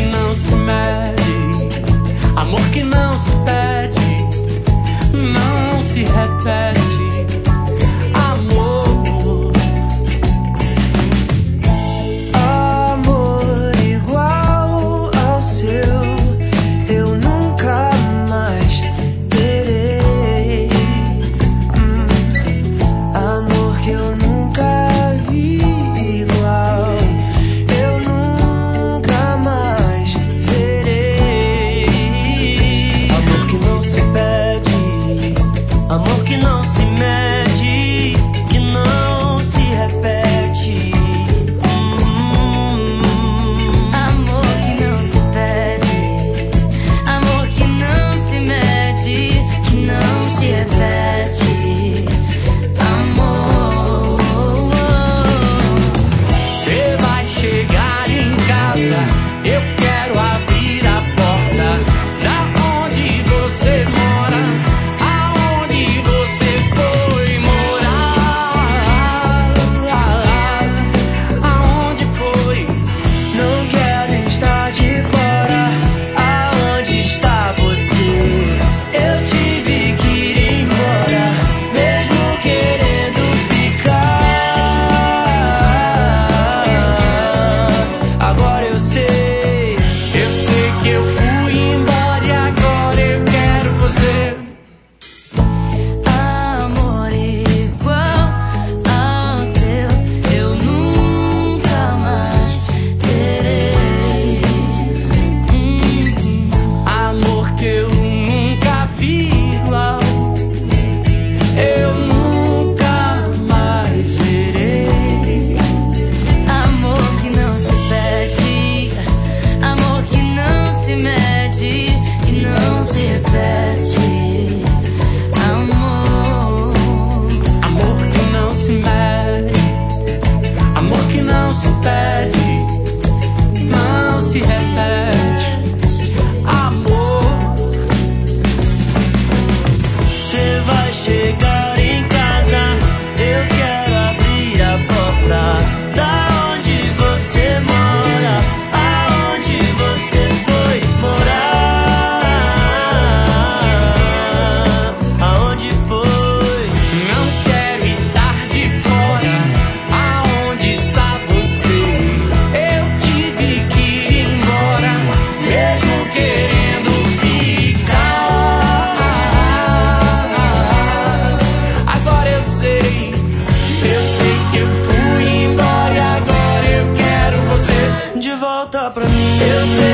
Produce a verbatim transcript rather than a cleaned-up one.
não se mede, amor que não se pede, não se repete. Amor, amor igual ao seu eu nunca mais terei. hum, Amor que eu nunca vi igual eu nunca mais verei. Amor que não se pede, amor que não se mede, que não se repete. Hum. Amor que não se pede, amor que não se mede, que não se repete. Amor, cê vai chegar em casa, eu quero abrir a porta da onde você mora, aonde você foi morar, aonde foi. Não quero estar de fora, aonde está você? Eu tive que ir embora, mesmo querendo ficar. Agora eu sei, Eu sei que eu fui embora e agora eu quero você. amor igual ao teu eu nunca mais terei. Hum. Amor que eu nunca vi igual, eu nunca mais verei. Amor que não se pede, amor que não se mede e não se repete. Amor, Amor que não se mede, amor que não se pede, não se repete. Amor, você vai chegar em casa, eu quero abrir a porta da onde você mora, aonde você foi morar, aonde foi. não quero estar de fora, aonde está você? Eu tive que ir embora, mesmo querendo ficar. Agora eu sei, eu sei que eu fui embora e agora eu quero você. De volta pra mim, eu sei